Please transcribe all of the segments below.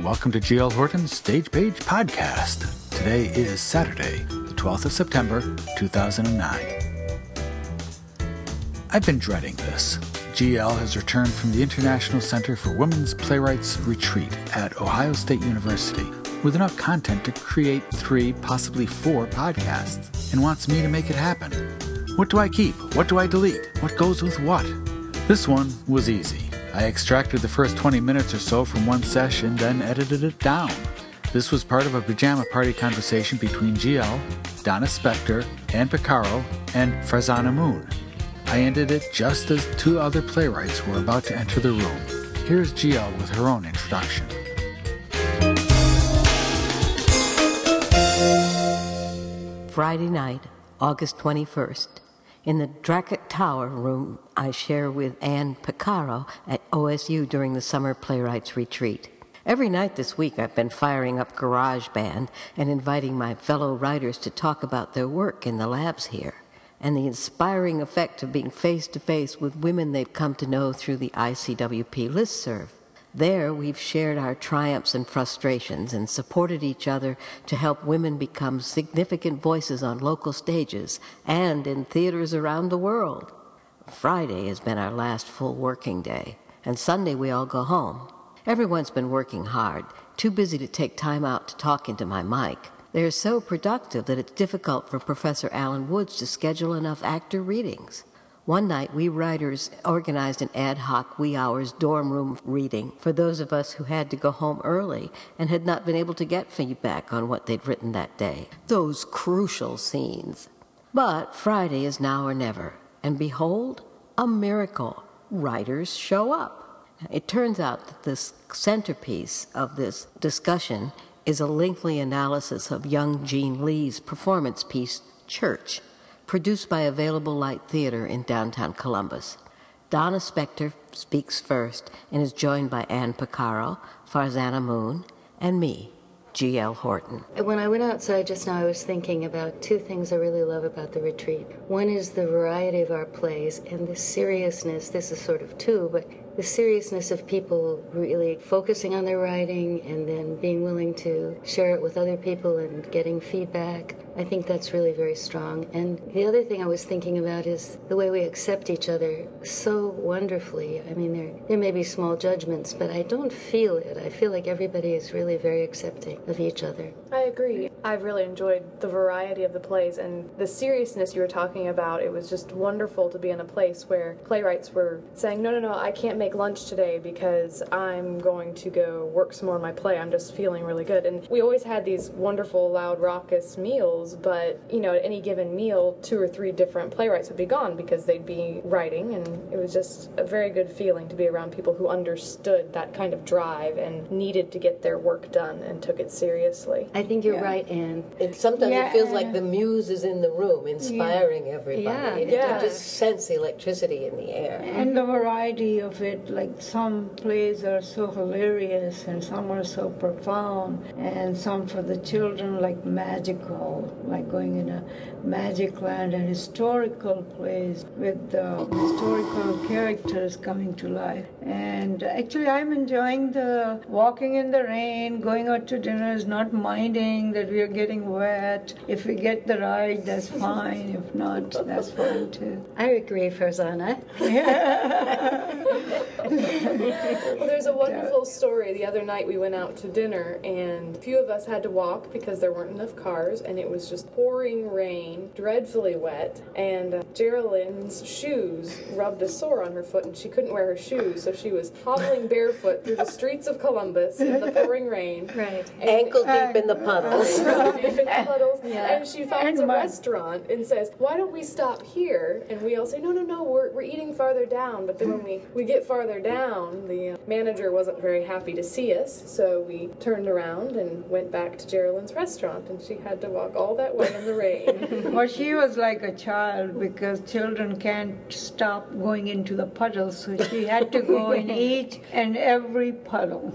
welcome to GL Horton's Stage Page Podcast. Today is Saturday, the 12th of September, 2009. I've been dreading this. GL has returned from the International Center for Women's Playwrights Retreat at Ohio State University with enough content to create 3, possibly 4 podcasts, and wants me to make it happen. What do I keep? What do I delete? What goes with what? This one was easy. I extracted the first 20 minutes or so from one session, then edited it down. This was part of a pajama party conversation between GL, Donna Spector, Ann Picaro, and Farzana Moon. I ended it just as 2 other playwrights were about to enter the room. Here's GL with her own introduction. Friday night, August 21st. In the Dracut Tower room I share with Ann Picaro at OSU during the Summer Playwrights Retreat. Every night this week I've been firing up GarageBand and inviting my fellow writers to talk about their work in the labs here, and the inspiring effect of being face-to-face with women they've come to know through the ICWP listserv. There, we've shared our triumphs and frustrations and supported each other to help women become significant voices on local stages and in theaters around the world. Friday has been our last full working day, and Sunday we all go home. Everyone's been working hard, too busy to take time out to talk into my mic. They're so productive that it's difficult for Professor Alan Woods to schedule enough actor readings. One night, we writers organized an ad hoc wee hours dorm room reading for those of us who had to go home early and had not been able to get feedback on what they'd written that day. Those crucial scenes. But Friday is now or never, and behold, a miracle. Writers show up. It turns out that this centerpiece of this discussion is a lengthy analysis of young Jean Lee's performance piece, Church, produced by Available Light Theater in downtown Columbus. Donna Spector speaks first and is joined by Ann Picaro, Farzana Moon, and me, G.L. Horton. When I went outside just now, I was thinking about 2 things I really love about the retreat. One is the variety of our plays and the seriousness. This is sort of 2, but the seriousness of people really focusing on their writing and then being willing to share it with other people and getting feedback. I think that's really very strong. And the other thing I was thinking about is the way we accept each other so wonderfully. I mean, there may be small judgments, but I don't feel it. I feel like everybody is really very accepting of each other. I agree. I've really enjoyed the variety of the plays and the seriousness you were talking about. It was just wonderful to be in a place where playwrights were saying, no, I can't make lunch today because I'm going to go work some more on my play. I'm just feeling really good. And we always had these wonderful, loud, raucous meals, but, at any given meal, 2 or 3 different playwrights would be gone because they'd be writing, and it was just a very good feeling to be around people who understood that kind of drive and needed to get their work done and took it seriously. I think you're right, Anne. And sometimes it feels like the muse is in the room, inspiring everybody. You just sense the electricity in the air. And the variety of it, like some plays are so hilarious and some are so profound, and some for the children like magical, like going in a magic land, and historical plays with the historical characters coming to life. And actually I'm enjoying the walking in the rain, going out to dinners, not minding that we are getting wet. If we get the ride, that's fine. If not, that's fine too. I agree, Farzana. Well, there's a wonderful story. The other night we went out to dinner, and a few of us had to walk because there weren't enough cars, and it was just pouring rain, dreadfully wet, and Geraldine's shoes rubbed a sore on her foot, and she couldn't wear her shoes, so she was hobbling barefoot through the streets of Columbus in the pouring rain. Right. Ankle deep in the puddles. And she finds a restaurant and says, why don't we stop here? And we all say, no, we're eating farther down. But then when we get farther down, the manager wasn't very happy to see us, so we turned around and went back to Geraldine's restaurant, and she had to walk all that way in the rain. Well, she was like a child because children can't stop going into the puddles, so she had to go in each and every puddle.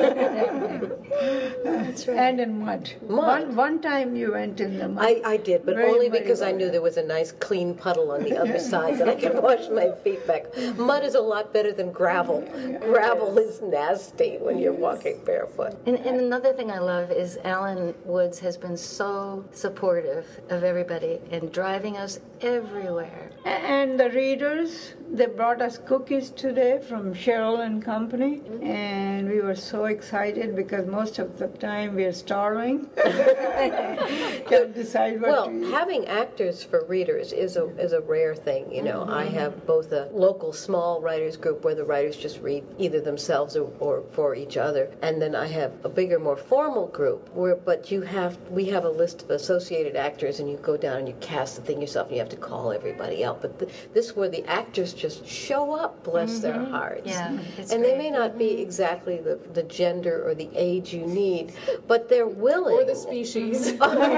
That's right. And in mud. One time you went in the mud. I did, but only because I knew there was a nice clean puddle on the other side that I could wash my feet back. Mud is a lot better than on gravel. Gravel is nasty when you're walking barefoot. And another thing I love is Alan Woods has been so supportive of everybody and driving us everywhere. And the readers, they brought us cookies today from Cheryl and Company, and we were so excited because most of the time we are starving. Can't decide what to eat. Having actors for readers is a rare thing. You know, I have both a local small writers group where the writers just read either themselves or for each other, and then I have a bigger, more formal group but we have a list of associated actors, and you go down and you cast the thing yourself, and you have to call everybody out. But this where the actors just show up, bless their hearts. Yeah, and they may not be exactly the gender or the age you need, but they're willing. Or the species.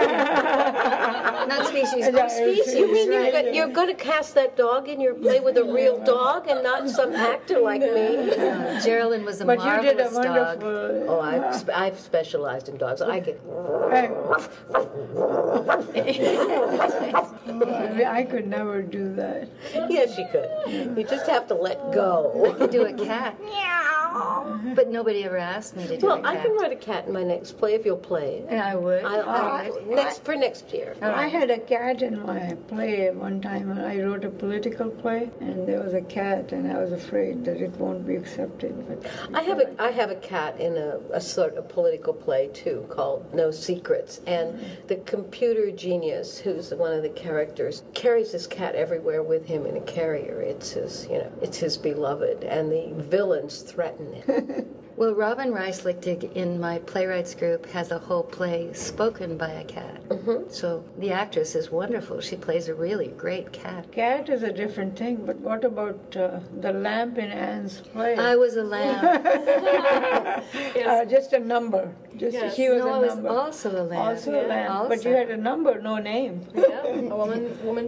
Not species, or species. You mean you're going to cast that dog in your play with a real dog and not some actor like me? Geraldine was a But marvelous you did a dog. wonderful... Oh, I've specialized in dogs. I get... I could never do that. Yes, you could. You just have to let go. To do a cat. But nobody ever asked me to do a cat. I can write a cat in my next play if you'll play it. And I would. For next year. I had a cat in my play one time. I wrote a political play, and there was a cat, and I was afraid that it won't be accepted. But I have a cat in a sort of political play too called No Secrets, and the computer genius who's one of the characters carries this cat everywhere with him in a carrier. It's his beloved, and the villains threaten it. Well, Robin Reislichtig in my playwrights group has a whole play spoken by a cat. So the actress is wonderful. She plays a really great cat. Cat is a different thing, but what about the lamp in Anne's play? I was a lamb. Just a number. She was I a was number. also a lamb. Also a lamb. Also. But you had a number, no name. Yeah, a woman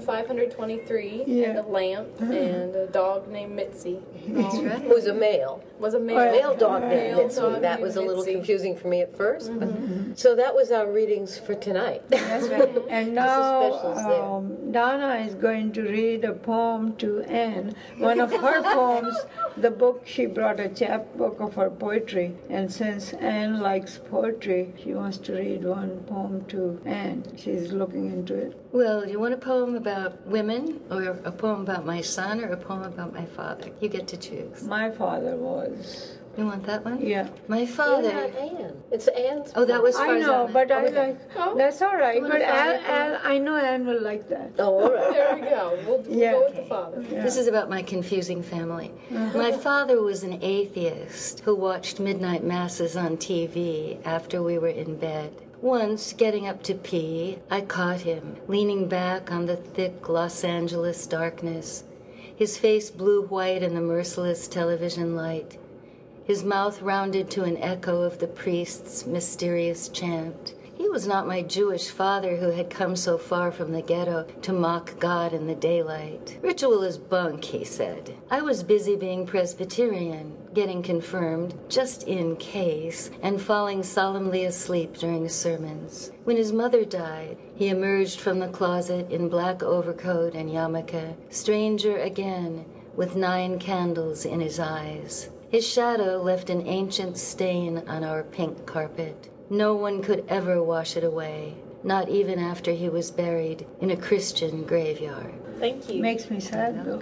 523, and a lamp, and a dog named Mitzi. That's right. Who's a male. Was a male. Male dog named Male Mitzi. dog That named was a little Mitzi. confusing for me at first. So that was our readings for tonight. That's right. And now specials there. Donna is going to read a poem to Anne. One of her poems, the book, she brought a chapbook of her poetry. And since Anne likes poetry, she wants to read one poem to Anne. She's looking into it. Well, do you want a poem about women, or a poem about my son, or a poem about my father? You get to choose. My father was... You want that one? Yeah. My father... Not Anne. It's Anne's. Oh, that was I know, Farzana. but I like... That's all right. want But a father I know Anne will like that. Oh, all right. There we go. We'll go with the father. This is about my confusing family. My father was an atheist who watched midnight masses on TV after we were in bed. Once, getting up to pee, I caught him, leaning back on the thick Los Angeles darkness, his face blue-white in the merciless television light, his mouth rounded to an echo of the priest's mysterious chant. He was not my Jewish father who had come so far from the ghetto to mock God in the daylight. Ritual is bunk, he said. I was busy being Presbyterian, getting confirmed, just in case, and falling solemnly asleep during sermons. When his mother died, he emerged from the closet in black overcoat and yarmulke, stranger again, with 9 candles in his eyes. His shadow left an ancient stain on our pink carpet. No one could ever wash it away, not even after he was buried in a Christian graveyard. Thank you. Makes me sad, though.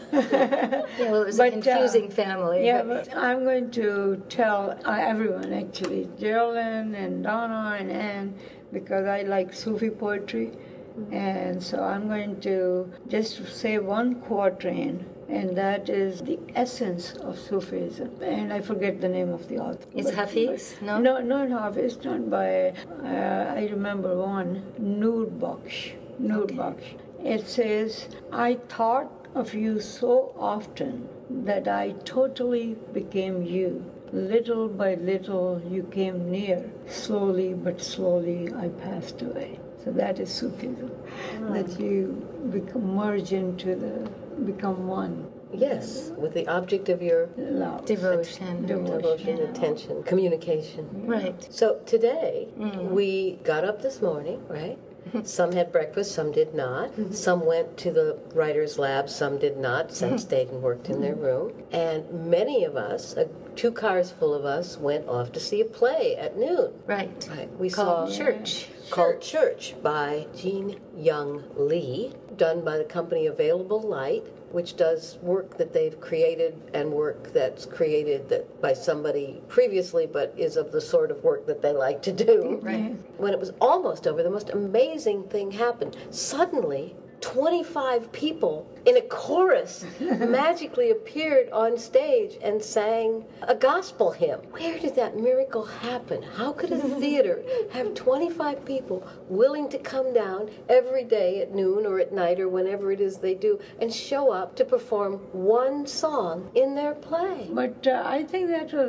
Yeah, well, it was a confusing family. Yeah, but I'm going to tell everyone, actually, Geraldine and Donna and Anne, because I like Sufi poetry. And so I'm going to just say one quatrain, and that is the essence of Sufism. And I forget the name of the author. It's Hafiz? No? No, not Hafiz, not by, I remember one, Noor Baksh. It says, I thought of you so often that I totally became you. Little by little you came near. Slowly but slowly I passed away. So that is Sufism, that you become one. Yes, with the object of your Love. Devotion. attention, communication. Right. So today, we got up this morning, right? Some had breakfast, some did not. Some went to the writer's lab, some did not. Some stayed and worked in their room. And many of us, 2 cars full of us, went off to see a play at noon. Right. We Called saw Church. Called Church by Jean Young Lee, done by the company Available Light, which does work that they've created and work that's created by somebody previously, but is of the sort of work that they like to do. Right. When it was almost over, the most amazing thing happened. Suddenly, 25 people in a chorus magically appeared on stage and sang a gospel hymn. Where did that miracle happen? How could a theater have 25 people willing to come down every day at noon or at night or whenever it is they do and show up to perform one song in their play? But I think that was,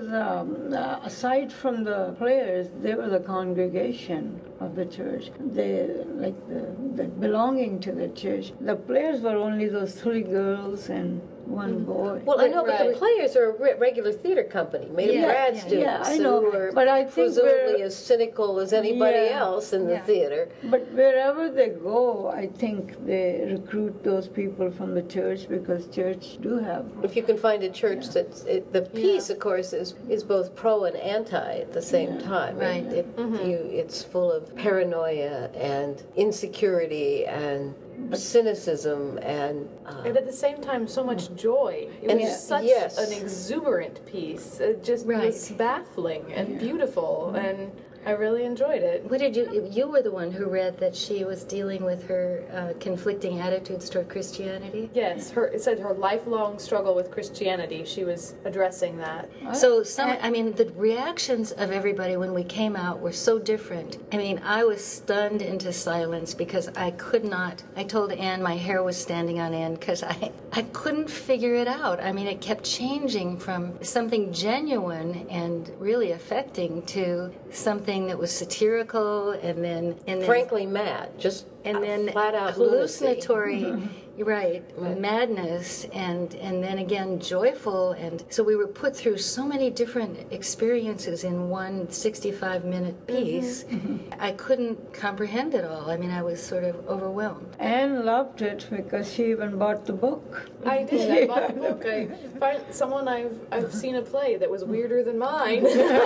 aside from the players, they were the congregation of the church. They, like the belonging to the church. The players were only those 3 girls and 1 boy. Well, I know, but the Right. players are a regular theater company made of grad students yeah, I know. who are But I think presumably as cynical as anybody else in the theater. But wherever they go, I think they recruit those people from the church because church do have. If you can find a church that's the piece, of course, is both pro and anti at the same time. Right. It's full of paranoia and insecurity and cynicism and And at the same time, so much joy. It And was such yes. an exuberant piece. It just Right. was baffling and beautiful, and I really enjoyed it. What did you were the one who read that she was dealing with her conflicting attitudes toward Christianity? Yes, it said her lifelong struggle with Christianity. She was addressing that. So the reactions of everybody when we came out were so different. I mean, I was stunned into silence because I could not. I told Anne my hair was standing on end because I couldn't figure it out. I mean, it kept changing from something genuine and really affecting to something that was satirical and then frankly mad, just and then flat out lunacy. hallucinatory, right, madness, and then again joyful, and so we were put through so many different experiences in one 65-minute piece. I couldn't comprehend it all. I mean, I was sort of overwhelmed. Anne loved it because she even bought the book. I did. I bought the book. I find someone I've seen a play that was weirder than mine.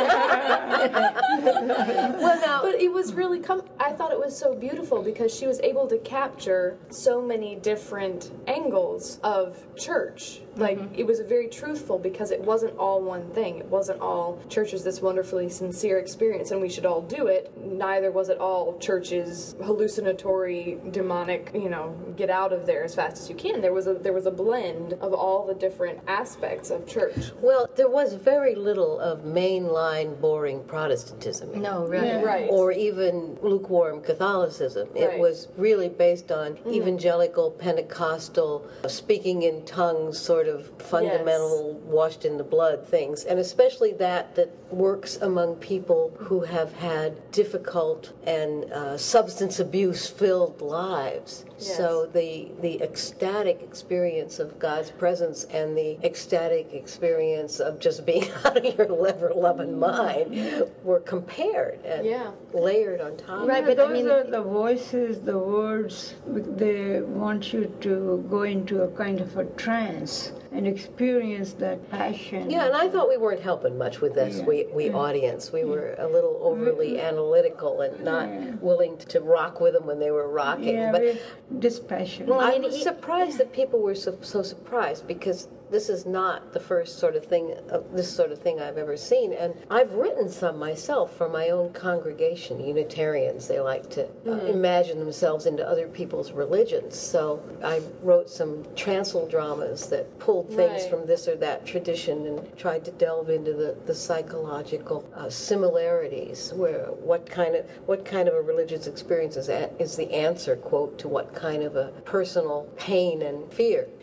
Well, now, But it was really I thought it was so beautiful because she was able to capture so many different angles of church. Like, it was very truthful because it wasn't all one thing. It wasn't all church is this wonderfully sincere experience and we should all do it. Neither was it all church's hallucinatory, demonic, get out of there as fast as you can. There was a blend of all the different aspects of church. well, there was very little of mainline, boring Protestantism. in it. No, really. Yeah. Right. Or even lukewarm Catholicism. It Right. was really based on evangelical, Pentecostal, speaking in tongues, sort of fundamental, washed in the blood things, and especially that works among people who have had difficult and substance abuse-filled lives. Yes. So the ecstatic experience of God's presence and the ecstatic experience of just being out of your ever-loving mind were compared and layered on top. Right, but those are the voices, the words. They want you to go into a kind of a trance and experience that passion. Yeah, and I thought we weren't helping much with this, we audience. We were a little overly analytical and not willing to rock with them when they were rocking. Yeah, But dispassion. Well, I was surprised that people were so surprised because this is not the first sort of thing, this sort of thing I've ever seen. And I've written some myself for my own congregation, Unitarians. They like to imagine themselves into other people's religions. So I wrote some chancel dramas that pulled things from this or that tradition and tried to delve into the psychological similarities, where what kind of a religious experience is the answer, quote, to what kind of a personal pain and fear.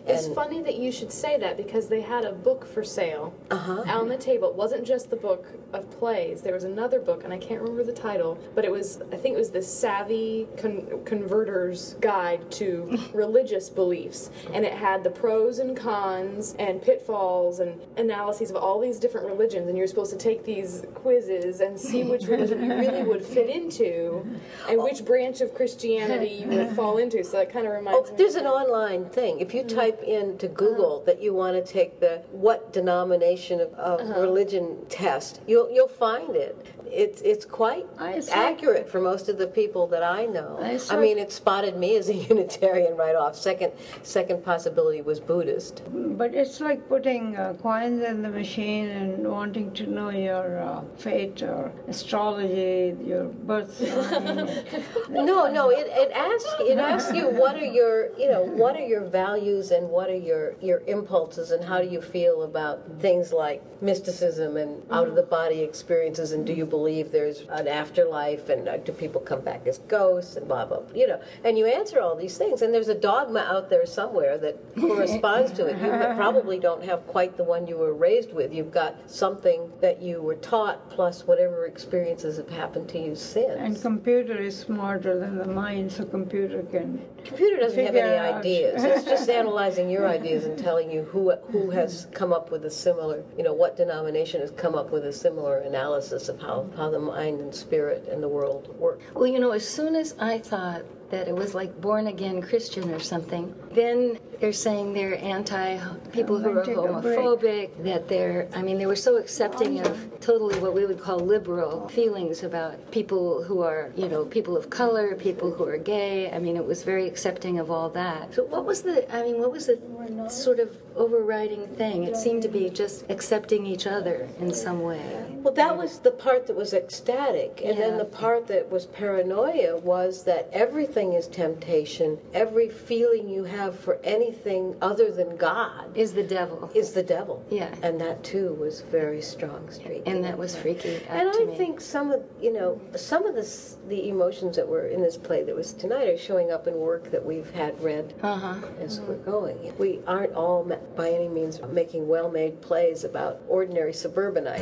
It's funny that you should say that because they had a book for sale on the table. It wasn't just the book of plays. There was another book, and I can't remember the title, but I think it was the Savvy Converter's Guide to Religious Beliefs. And it had the pros and cons and pitfalls and analyses of all these different religions. And you're supposed to take these quizzes and see which religion you really would fit into and which branch of Christianity you would fall into. So that kind of reminds me. There's an online thing. If you type into Google that you want to take the what denomination of religion test, you'll find it. It's quite accurate for most of the people that I know. I mean, it spotted me as a Unitarian right off. Second possibility was Buddhist. But it's like putting coins in the machine and wanting to know your fate or astrology, your birth sign. No. It asks you what are your values and what are your impulses and how do you feel about things like mysticism and out of the body experiences, and do you believe there's an afterlife, and do people come back as ghosts, and blah blah, and you answer all these things, and there's a dogma out there somewhere that corresponds to it. You probably don't have quite the one you were raised with. You've got something that you were taught plus whatever experiences have happened to you since. And computer is smarter than the mind, so computer doesn't have any ideas. It's just analyzing your ideas and telling you who has come up with a similar, what denomination has come up with a similar analysis of how the mind and spirit and the world work. Well, as soon as I thought that it was like born-again Christian or something, then they're saying they're people who are homophobic, that they were so accepting of totally what we would call liberal feelings about people who are, people of color, people who are gay. I mean, it was very accepting of all that. So what was the sort of overriding thing? It seemed to be just accepting each other in some way. Well, that was the part that was ecstatic, and then the part that was paranoia was that everything is temptation. Every feeling you have for anything other than God is the devil. Yeah. And that too was very strong streak. And that was freaky. And I think some of the emotions that were in this play that was tonight are showing up in work that we've had read as we're going. We aren't all by any means making well-made plays about ordinary suburbanite.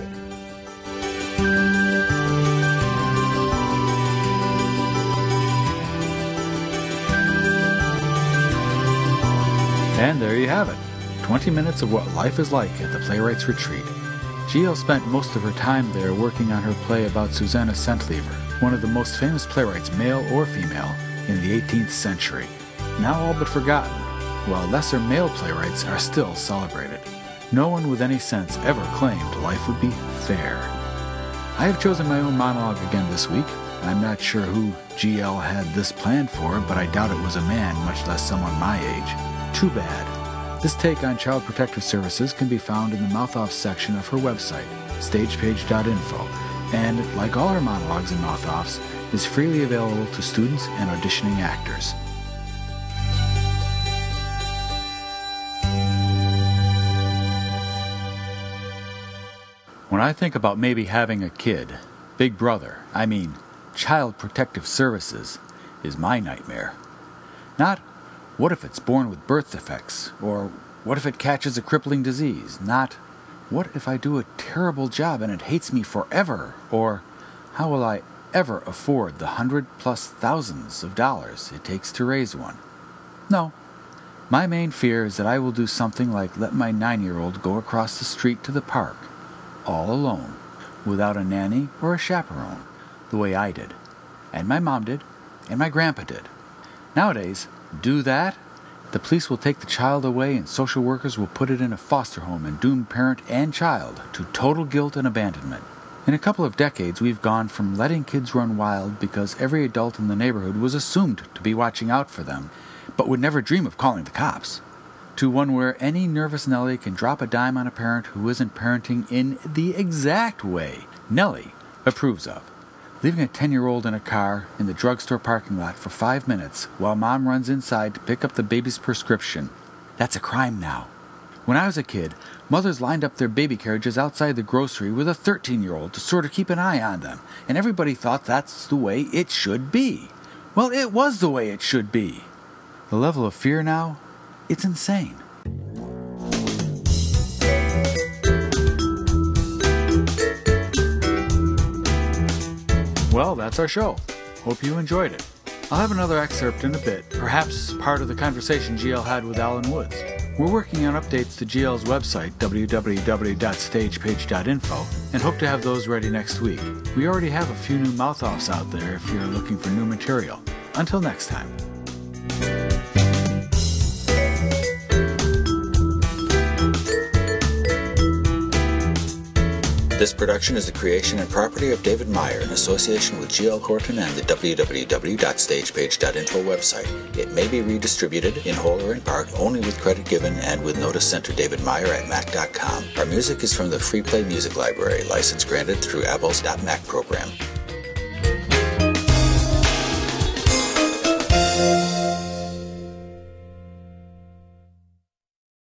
And there you have it, 20 minutes of what life is like at the Playwrights Retreat. G.L. spent most of her time there working on her play about Susanna Centlivre, one of the most famous playwrights, male or female, in the 18th century. Now all but forgotten, while lesser male playwrights are still celebrated. No one with any sense ever claimed life would be fair. I have chosen my own monologue again this week. I'm not sure who G.L. had this planned for, but I doubt it was a man, much less someone my age. Too bad. This take on Child Protective Services can be found in the Mouth-Off section of her website, stagepage.info, and, like all her monologues and mouth-offs, is freely available to students and auditioning actors. When I think about maybe having a kid, Big Brother, Child Protective Services, is my nightmare. Not, what if it's born with birth defects? Or what if it catches a crippling disease? Not, what if I do a terrible job and it hates me forever? Or, how will I ever afford the 100+ thousands of dollars it takes to raise one? No. My main fear is that I will do something like let my 9-year-old go across the street to the park, all alone, without a nanny or a chaperone, the way I did, and my mom did, and my grandpa did. Nowadays, do that, the police will take the child away and social workers will put it in a foster home and doom parent and child to total guilt and abandonment. In a couple of decades, we've gone from letting kids run wild because every adult in the neighborhood was assumed to be watching out for them, but would never dream of calling the cops, to one where any nervous Nellie can drop a dime on a parent who isn't parenting in the exact way Nellie approves of. Leaving a 10-year-old in a car in the drugstore parking lot for 5 minutes while mom runs inside to pick up the baby's prescription, that's a crime now. When I was a kid, mothers lined up their baby carriages outside the grocery with a 13-year-old to sort of keep an eye on them, and everybody thought that's the way it should be. Well, it was the way it should be. The level of fear now, it's insane. Well, that's our show. Hope you enjoyed it. I'll have another excerpt in a bit, perhaps part of the conversation GL had with Alan Woods. We're working on updates to GL's website, www.stagepage.info, and hope to have those ready next week. We already have a few new mouth-offs out there if you're looking for new material. Until next time. This production is the creation and property of David Meyer in association with GL Horton and the www.stagepage.info website. It may be redistributed in whole or in part only with credit given and with notice sent to David Meyer at Mac.com. Our music is from the Free Play Music Library, license granted through Apple's .Mac program.